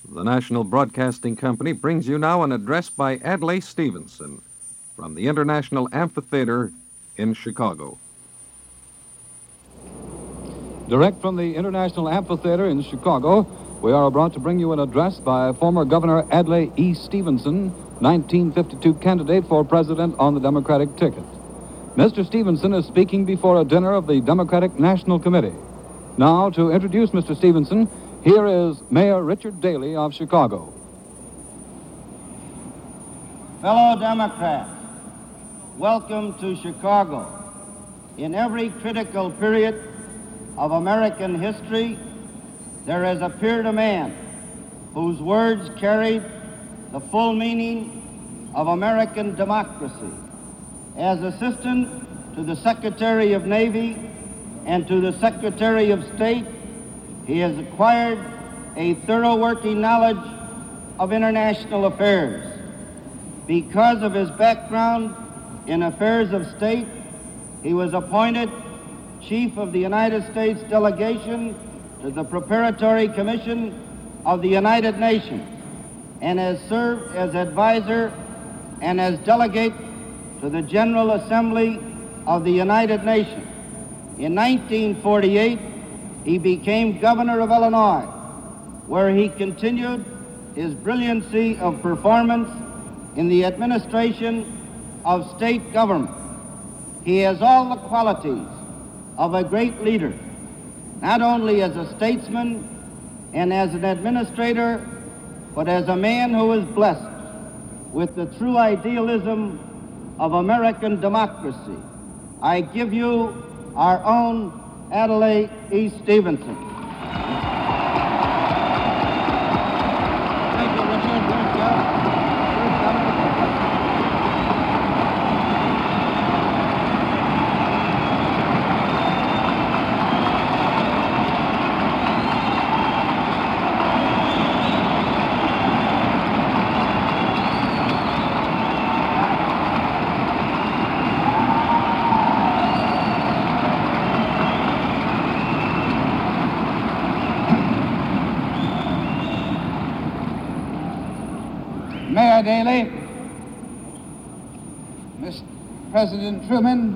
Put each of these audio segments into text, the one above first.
The National Broadcasting Company brings you now an address by Adlai Stevenson from the International Amphitheater in Chicago. Direct from the International Amphitheater in Chicago, we are about to bring you an address by former Governor Adlai E. Stevenson, 1952 candidate for president on the Democratic ticket. Mr. Stevenson is speaking before a dinner of the Democratic National Committee. Now, to introduce Mr. Stevenson, here is Mayor Richard Daley of Chicago. Fellow Democrats, welcome to Chicago. In every critical period of American history, there has appeared a man whose words carried the full meaning of American democracy. As Assistant to the Secretary of Navy and to the Secretary of State, he has acquired a thorough working knowledge of international affairs. Because of his background in affairs of state, he was appointed Chief of the United States Delegation to the Preparatory Commission of the United Nations and has served as advisor and as delegate to the General Assembly of the United Nations. In 1948, he became governor of Illinois, where he continued his brilliancy of performance in the administration of state government. He has all the qualities of a great leader, not only as a statesman and as an administrator, but as a man who is blessed with the true idealism of American democracy. I give you our own Adlai E. Stevenson. Thank you, Richard. Good job. Mayor Daley, Mr. President Truman,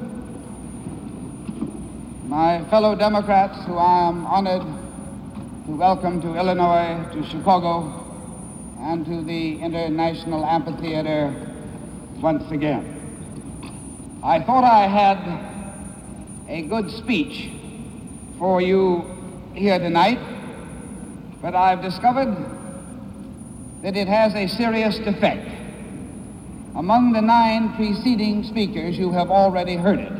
my fellow Democrats who I am honored to welcome to Illinois, to Chicago, and to the International Amphitheater once again. I thought I had a good speech for you here tonight, but I've discovered that it has a serious defect. Among the 9 preceding speakers, you have already heard it.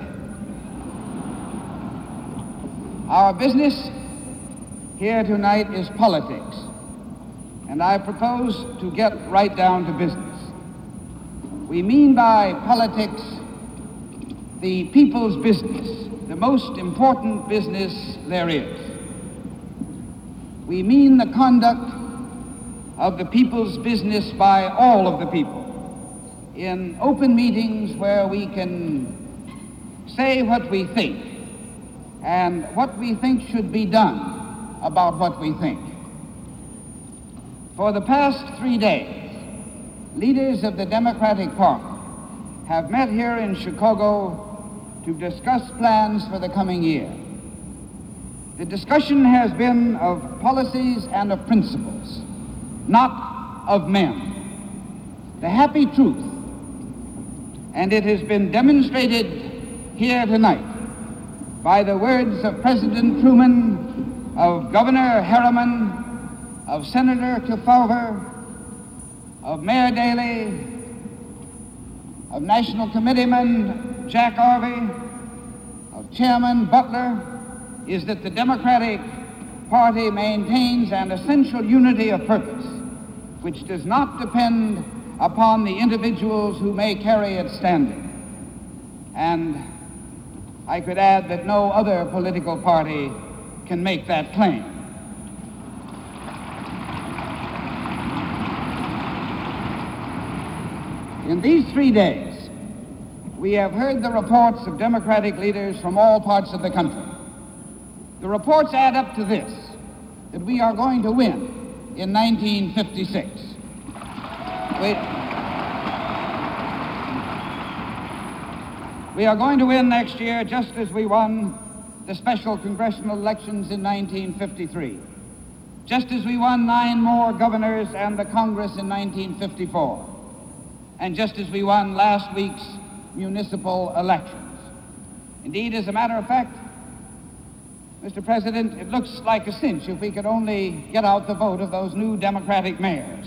Our business here tonight is politics, and I propose to get right down to business. We mean by politics the people's business, the most important business there is. We mean the conduct of the people's business by all of the people in open meetings where we can say what we think and what we think should be done about what we think. For the past 3 days, leaders of the Democratic Party have met here in Chicago to discuss plans for the coming year. The discussion has been of policies and of principles, not of men. The happy truth, and it has been demonstrated here tonight by the words of President Truman, of Governor Harriman, of Senator Kefauver, of Mayor Daley, of National Committeeman Jack Arvey, of Chairman Butler, is that the Democratic Party maintains an essential unity of purpose, which does not depend upon the individuals who may carry its standing. And I could add that no other political party can make that claim. In these 3 days, we have heard the reports of Democratic leaders from all parts of the country. The reports add up to this, that we are going to win in 1956. We are going to win next year just as we won the special congressional elections in 1953, just as we won 9 more governors and the Congress in 1954, and just as we won last week's municipal elections. Indeed, as a matter of fact, Mr. President, it looks like a cinch if we could only get out the vote of those new Democratic mayors.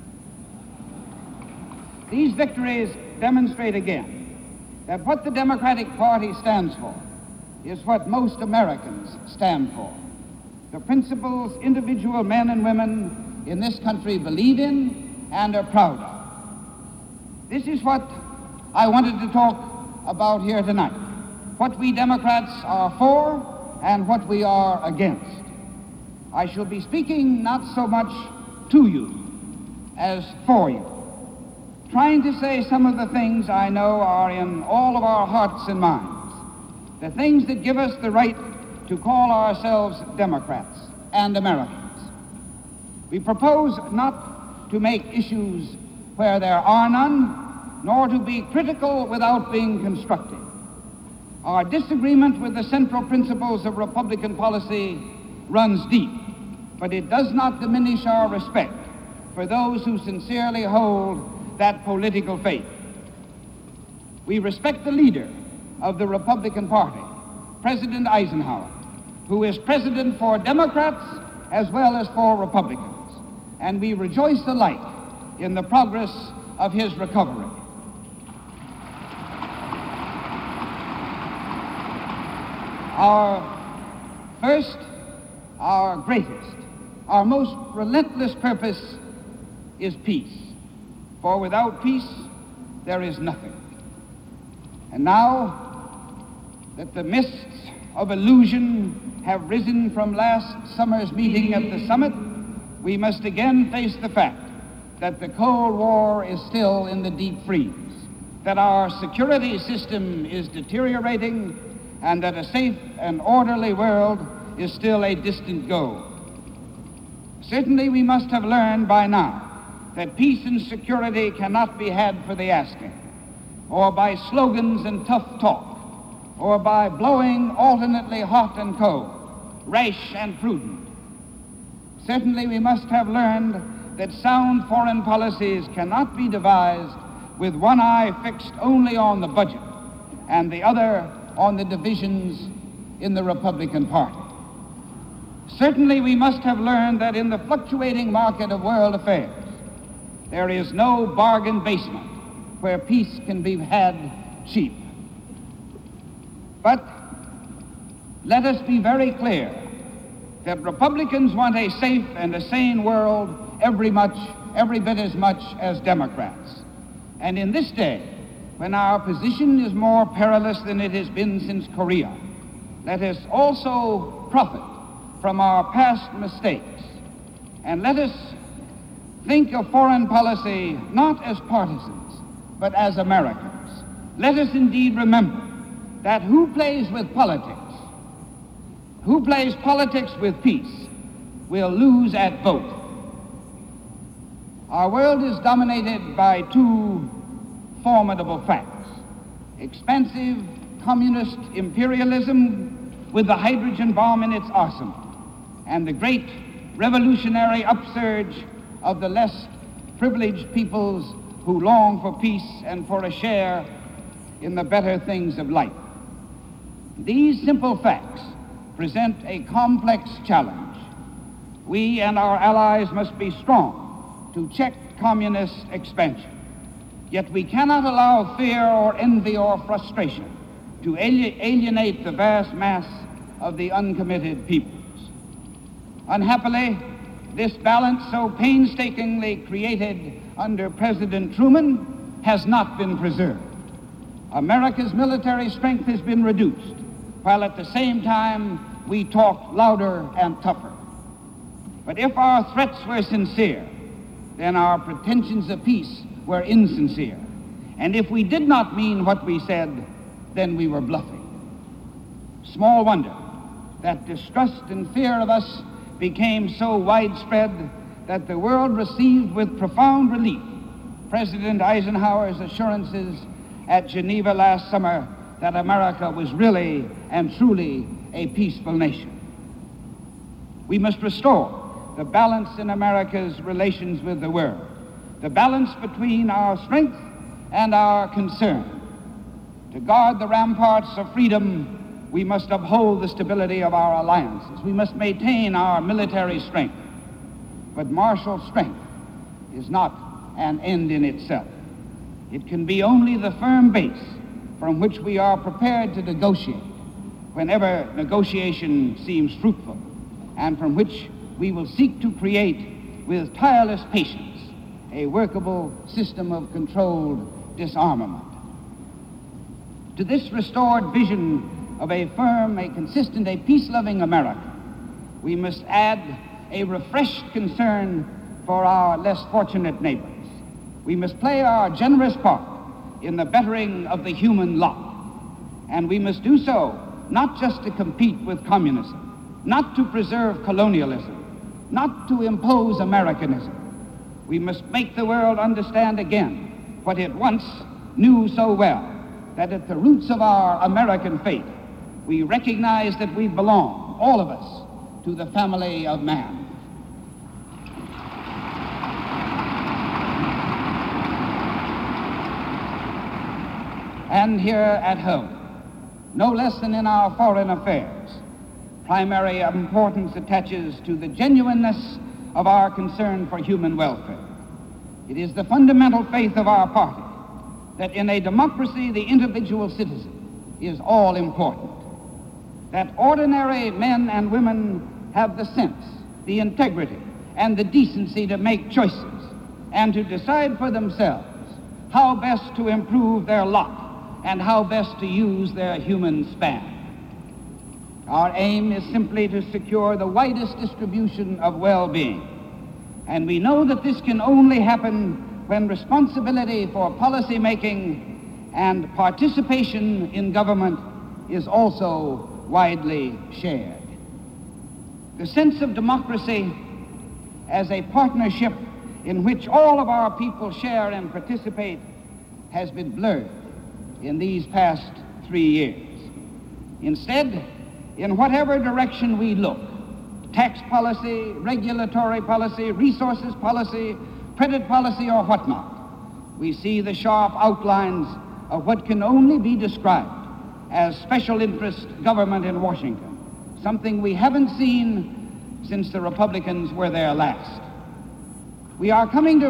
These victories demonstrate again that what the Democratic Party stands for is what most Americans stand for. The principles individual men and women in this country believe in and are proud of. This is what I wanted to talk about here tonight, what we Democrats are for and what we are against. I shall be speaking not so much to you as for you, trying to say some of the things I know are in all of our hearts and minds, the things that give us the right to call ourselves Democrats and Americans. We propose not to make issues where there are none, nor to be critical without being constructive. Our disagreement with the central principles of Republican policy runs deep, but it does not diminish our respect for those who sincerely hold that political faith. We respect the leader of the Republican Party, President Eisenhower, who is president for Democrats as well as for Republicans, and we rejoice alike in the progress of his recovery. Our first, our greatest, our most relentless purpose is peace. For without peace, there is nothing. And now that the mists of illusion have risen from last summer's meeting at the summit, we must again face the fact that the Cold War is still in the deep freeze, that our security system is deteriorating, and that a safe and orderly world is still a distant goal. Certainly we must have learned by now that peace and security cannot be had for the asking, or by slogans and tough talk, or by blowing alternately hot and cold, rash and prudent. Certainly we must have learned that sound foreign policies cannot be devised with one eye fixed only on the budget and the other on the divisions in the Republican Party. Certainly we must have learned that in the fluctuating market of world affairs, there is no bargain basement where peace can be had cheap. But let us be very clear that Republicans want a safe and a sane world every bit as much as Democrats. And in this day, when our position is more perilous than it has been since Korea, let us also profit from our past mistakes, and let us think of foreign policy not as partisans, but as Americans. Let us indeed remember that who plays politics with peace, will lose at both. Our world is dominated by two formidable facts: expansive communist imperialism with the hydrogen bomb in its arsenal, and the great revolutionary upsurge of the less privileged peoples who long for peace and for a share in the better things of life. These simple facts present a complex challenge. We and our allies must be strong to check communist expansion. Yet we cannot allow fear or envy or frustration to alienate the vast mass of the uncommitted peoples. Unhappily, this balance so painstakingly created under President Truman has not been preserved. America's military strength has been reduced, while at the same time we talk louder and tougher. But if our threats were sincere, then our pretensions of peace were insincere. And if we did not mean what we said, then we were bluffing. Small wonder that distrust and fear of us became so widespread that the world received with profound relief President Eisenhower's assurances at Geneva last summer that America was really and truly a peaceful nation. We must restore the balance in America's relations with the world, the balance between our strength and our concern. To guard the ramparts of freedom, we must uphold the stability of our alliances. We must maintain our military strength. But martial strength is not an end in itself. It can be only the firm base from which we are prepared to negotiate whenever negotiation seems fruitful, and from which we will seek to create with tireless patience a workable system of controlled disarmament. To this restored vision of a firm, a consistent, a peace-loving America, we must add a refreshed concern for our less fortunate neighbors. We must play our generous part in the bettering of the human lot. And we must do so not just to compete with communism, not to preserve colonialism, not to impose Americanism. We must make the world understand again what it once knew so well, that at the roots of our American faith, we recognize that we belong, all of us, to the family of man. And here at home, no less than in our foreign affairs, primary importance attaches to the genuineness of our concern for human welfare. It is the fundamental faith of our party that in a democracy the individual citizen is all important, that ordinary men and women have the sense, the integrity, and the decency to make choices and to decide for themselves how best to improve their lot and how best to use their human span. Our aim is simply to secure the widest distribution of well-being, and we know that this can only happen when responsibility for policy making and participation in government is also widely shared. The sense of democracy as a partnership in which all of our people share and participate has been blurred in these past 3 years. Instead, in whatever direction we look, tax policy, regulatory policy, resources policy, credit policy, or whatnot, we see the sharp outlines of what can only be described as special interest government in Washington, something we haven't seen since the Republicans were there last. We are coming,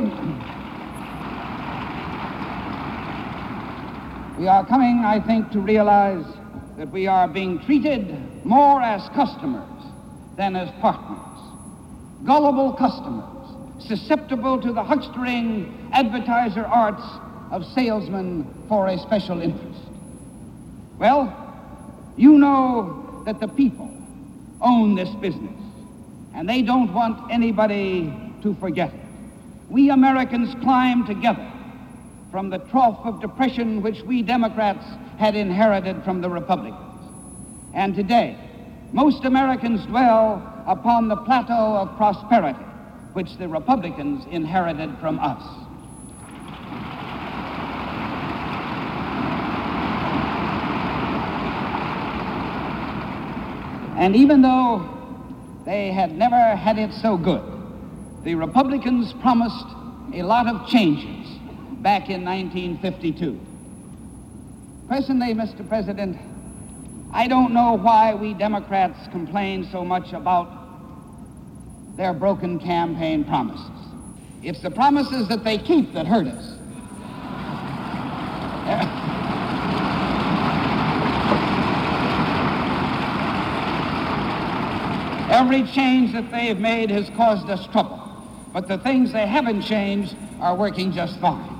I think, to realize that we are being treated more as customers than as partners. Gullible customers, susceptible to the huckstering advertiser arts of salesmen for a special interest. Well, you know that the people own this business, and they don't want anybody to forget it. We Americans climbed together from the trough of depression which we Democrats had inherited from the Republicans. And today, most Americans dwell upon the plateau of prosperity which the Republicans inherited from us. And even though they had never had it so good, the Republicans promised a lot of changes back in 1952. Personally, Mr. President, I don't know why we Democrats complain so much about their broken campaign promises. It's the promises that they keep that hurt us. Every change that they've made has caused us trouble, but the things they haven't changed are working just fine.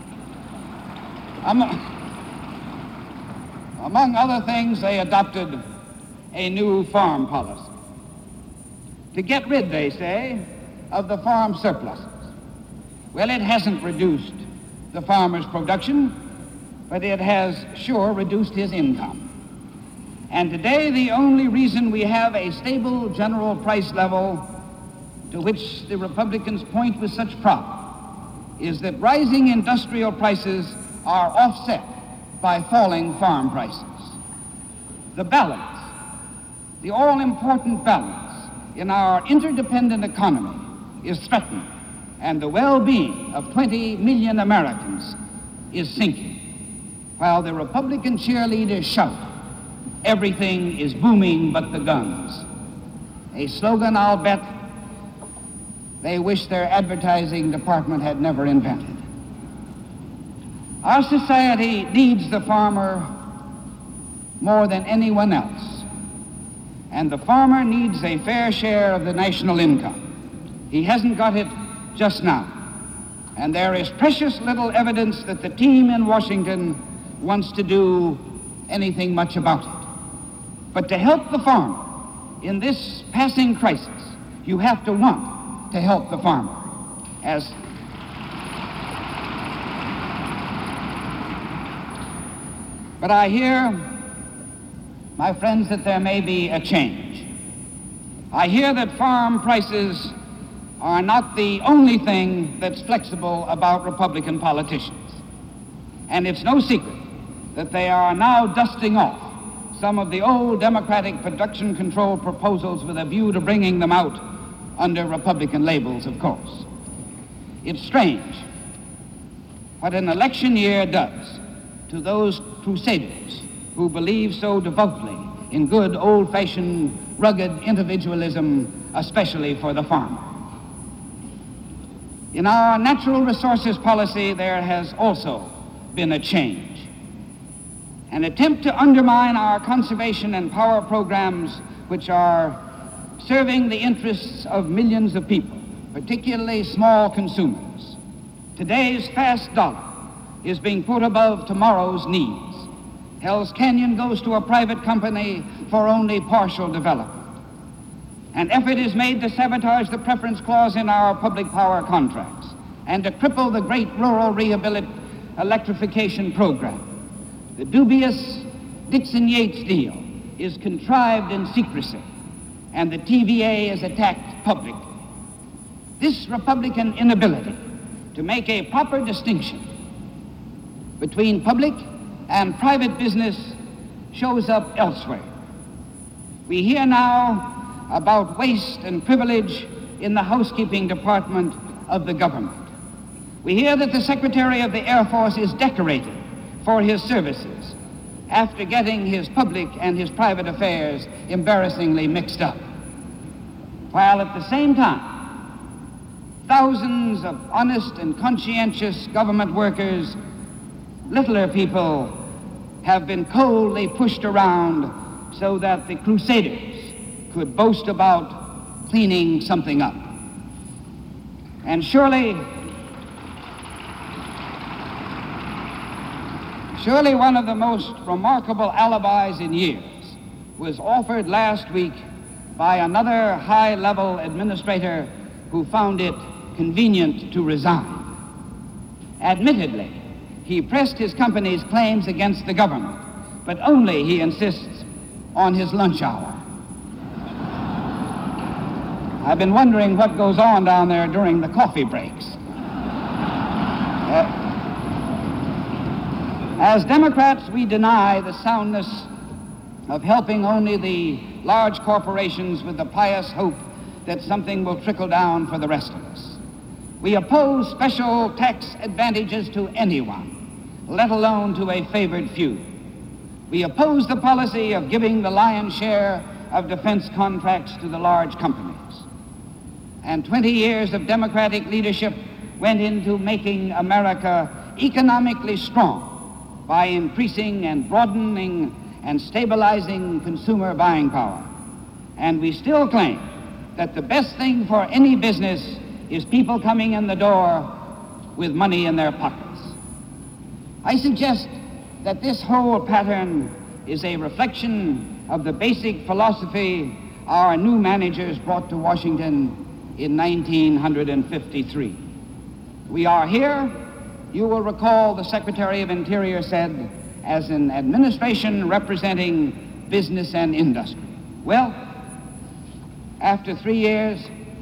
Among other things, they adopted a new farm policy to get rid, they say, of the farm surpluses. Well, it hasn't reduced the farmer's production, but it has sure reduced his income. And today, the only reason we have a stable general price level to which the Republicans point with such pride is that rising industrial prices are offset by falling farm prices. The balance, the all-important balance in our interdependent economy is threatened, and the well-being of 20 million Americans is sinking. While the Republican cheerleaders shout, "Everything is booming but the guns," a slogan I'll bet they wish their advertising department had never invented. Our society needs the farmer more than anyone else, and the farmer needs a fair share of the national income. He hasn't got it just now, and there is precious little evidence that the team in Washington wants to do anything much about it. But to help the farmer in this passing crisis, you have to want to help the farmer. But I hear, my friends, that there may be a change. I hear that farm prices are not the only thing that's flexible about Republican politicians. And it's no secret that they are now dusting off some of the old Democratic production control proposals with a view to bringing them out under Republican labels, of course. It's strange what an election year does to those crusaders who believe so devoutly in good old-fashioned rugged individualism, especially for the farmer. In our natural resources policy, there has also been a change. An attempt to undermine our conservation and power programs, which are serving the interests of millions of people, particularly small consumers. Today's fast dollar is being put above tomorrow's needs. Hell's Canyon goes to a private company for only partial development. An effort is made to sabotage the preference clause in our public power contracts and to cripple the great rural electrification program. The dubious Dixon-Yates deal is contrived in secrecy, and the TVA is attacked publicly. This Republican inability to make a proper distinction between public and private business shows up elsewhere. We hear now about waste and privilege in the housekeeping department of the government. We hear that the Secretary of the Air Force is decorated for his services after getting his public and his private affairs embarrassingly mixed up. While at the same time, thousands of honest and conscientious government workers, littler people, have been coldly pushed around so that the crusaders could boast about cleaning something up. And surely one of the most remarkable alibis in years was offered last week by another high-level administrator who found it convenient to resign. Admittedly, he pressed his company's claims against the government, but only, he insists, on his lunch hour. I've been wondering what goes on down there during the coffee breaks. As Democrats, we deny the soundness of helping only the large corporations with the pious hope that something will trickle down for the rest of us. We oppose special tax advantages to anyone, let alone to a favored few. We oppose the policy of giving the lion's share of defense contracts to the large companies. And 20 years of Democratic leadership went into making America economically strong by increasing and broadening and stabilizing consumer buying power. And we still claim that the best thing for any business is people coming in the door with money in their pockets. I suggest that this whole pattern is a reflection of the basic philosophy our new managers brought to Washington in 1953. We are here, you will recall the Secretary of Interior said, as an administration representing business and industry. Well, after 3 years,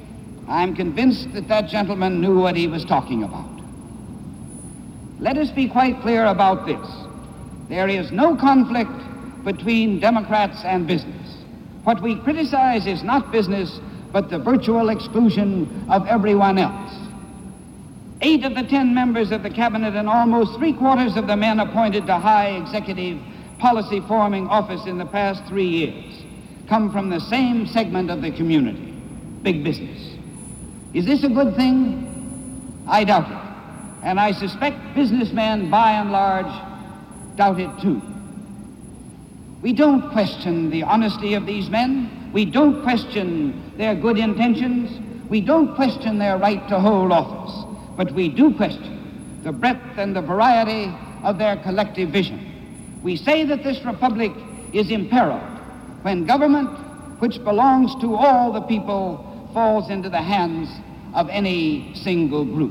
I'm convinced that that gentleman knew what he was talking about. Let us be quite clear about this. There is no conflict between Democrats and business. What we criticize is not business, but the virtual exclusion of everyone else. 8 of the 10 members of the cabinet and almost 3/4 of the men appointed to high executive policy forming office in the past 3 years come from the same segment of the community, big business. Is this a good thing? I doubt it. And I suspect businessmen, by and large, doubt it too. We don't question the honesty of these men. We don't question their good intentions. We don't question their right to hold office. But we do question the breadth and the variety of their collective vision. We say that this republic is imperiled when government, which belongs to all the people, falls into the hands of any single group.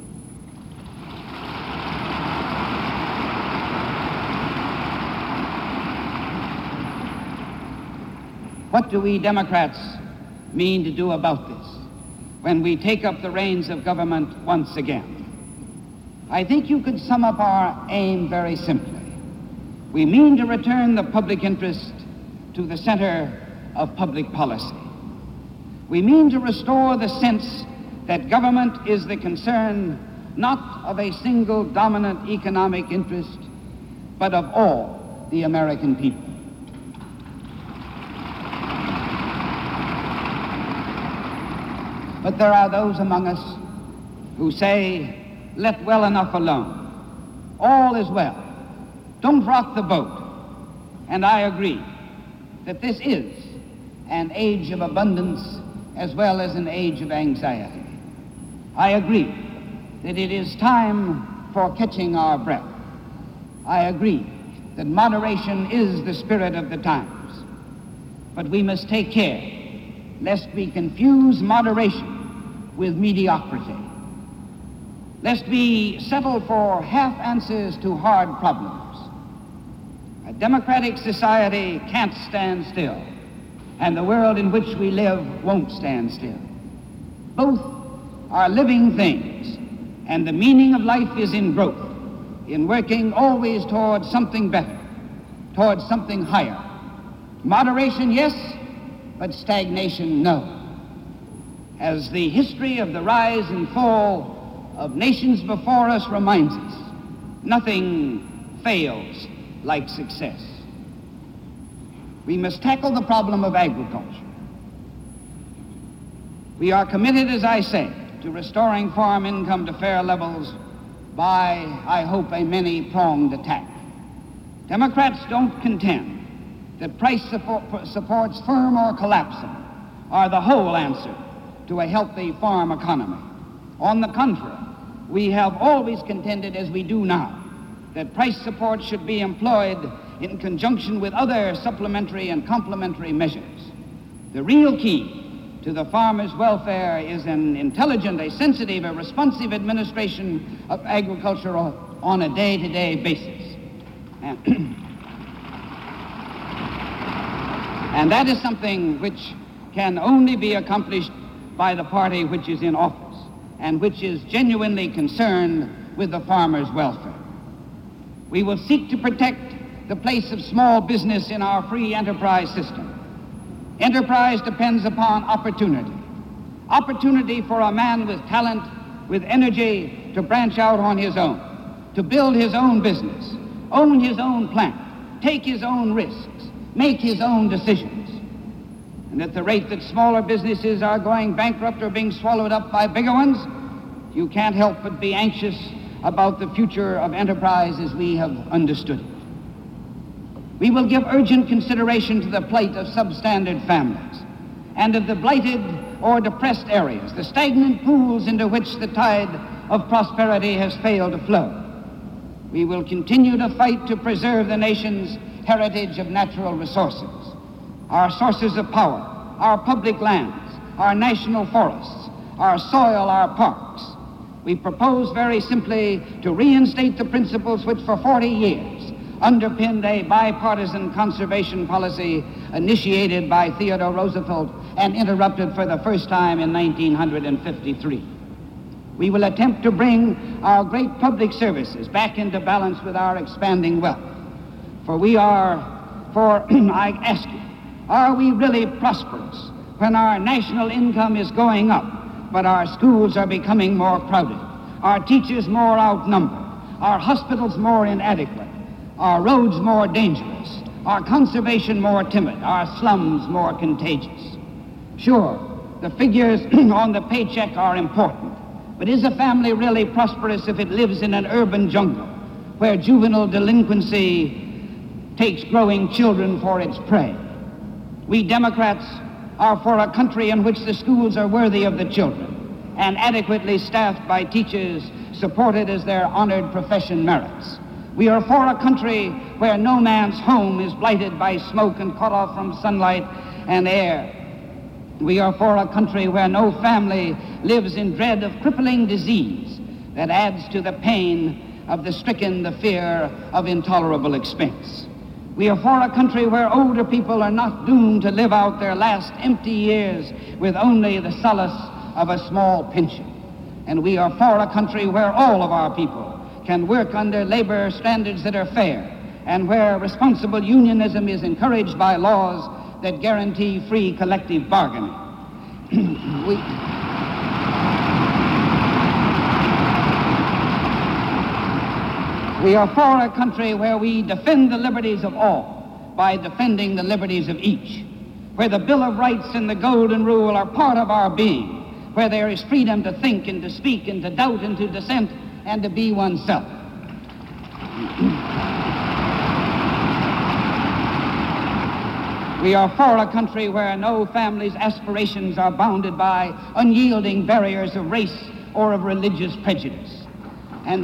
What do we Democrats mean to do about this when we take up the reins of government once again? I think you could sum up our aim very simply. We mean to return the public interest to the center of public policy. We mean to restore the sense that government is the concern not of a single dominant economic interest, but of all the American people. But there are those among us who say, let well enough alone. All is well. Don't rock the boat. And I agree that this is an age of abundance as well as an age of anxiety. I agree that it is time for catching our breath. I agree that moderation is the spirit of the times. But we must take care lest we confuse moderation with mediocrity. Lest we settle for half answers to hard problems. A democratic society can't stand still, and the world in which we live won't stand still. Both are living things, and the meaning of life is in growth, in working always towards something better, towards something higher. Moderation, yes, but stagnation, no. As the history of the rise and fall of nations before us reminds us, nothing fails like success. We must tackle the problem of agriculture. We are committed, as I say, to restoring farm income to fair levels by, I hope, a many-pronged attack. Democrats don't contend that price supports, firm or collapsing, are the whole answer to a healthy farm economy. On the contrary, we have always contended, as we do now, that price support should be employed in conjunction with other supplementary and complementary measures. The real key to the farmer's welfare is an intelligent, a sensitive, a responsive administration of agriculture on a day-to-day basis. And that is something which can only be accomplished by the party which is in office and which is genuinely concerned with the farmer's welfare. We will seek to protect the place of small business in our free enterprise system. Enterprise depends upon opportunity. Opportunity for a man with talent, with energy, to branch out on his own, to build his own business, own his own plant, take his own risks, make his own decisions. And at the rate that smaller businesses are going bankrupt or being swallowed up by bigger ones, you can't help but be anxious about the future of enterprise as we have understood it. We will give urgent consideration to the plight of substandard families and of the blighted or depressed areas, the stagnant pools into which the tide of prosperity has failed to flow. We will continue to fight to preserve the nation's heritage of natural resources, our sources of power, our public lands, our national forests, our soil, our parks. We propose very simply to reinstate the principles which for 40 years underpinned a bipartisan conservation policy initiated by Theodore Roosevelt and interrupted for the first time in 1953. We will attempt to bring our great public services back into balance with our expanding wealth. I ask you, are we really prosperous when our national income is going up, but our schools are becoming more crowded, our teachers more outnumbered, our hospitals more inadequate, our roads more dangerous, our conservation more timid, our slums more contagious? Sure, the figures on the paycheck are important, but is a family really prosperous if it lives in an urban jungle where juvenile delinquency takes growing children for its prey? We Democrats are for a country in which the schools are worthy of the children and adequately staffed by teachers supported as their honored profession merits. We are for a country where no man's home is blighted by smoke and cut off from sunlight and air. We are for a country where no family lives in dread of crippling disease that adds to the pain of the stricken, the fear of intolerable expense. We are for a country where older people are not doomed to live out their last empty years with only the solace of a small pension. And we are for a country where all of our people can work under labor standards that are fair, and where responsible unionism is encouraged by laws that guarantee free collective bargaining. We are for a country where we defend the liberties of all by defending the liberties of each, where the Bill of Rights and the Golden Rule are part of our being, where there is freedom to think and to speak and to doubt and to dissent and to be oneself. We are for a country where no family's aspirations are bounded by unyielding barriers of race or of religious prejudice. And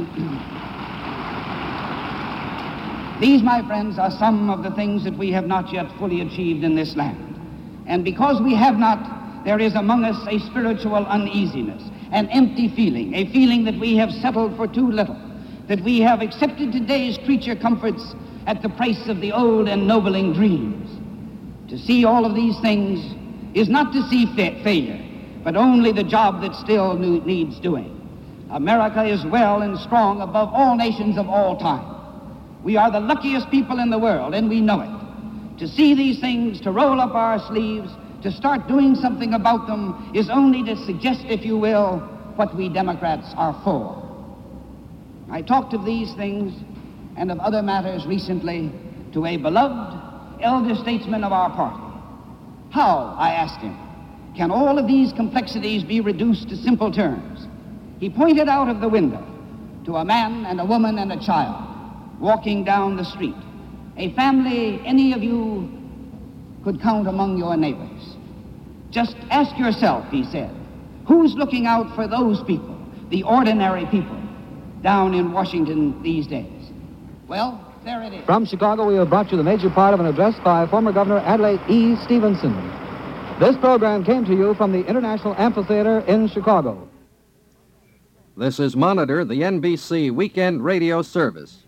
these, my friends, are some of the things that we have not yet fully achieved in this land. And because we have not, there is among us a spiritual uneasiness, an empty feeling, a feeling that we have settled for too little, that we have accepted today's creature comforts at the price of the old ennobling dreams. To see all of these things is not to see failure, but only the job that still needs doing. America is well and strong above all nations of all time. We are the luckiest people in the world, and we know it. To see these things, to roll up our sleeves, to start doing something about them is only to suggest, if you will, what we Democrats are for. I talked of these things and of other matters recently to a beloved elder statesman of our party. How, I asked him, can all of these complexities be reduced to simple terms? He pointed out of the window to a man and a woman and a child walking down the street, a family any of you could count among your neighbors. Just ask yourself, he said, who's looking out for those people, the ordinary people, down in Washington these days? Well, there it is. From Chicago, we have brought you the major part of an address by former Governor Adlai E. Stevenson. This program came to you from the International Amphitheater in Chicago. This is Monitor, the NBC Weekend Radio Service.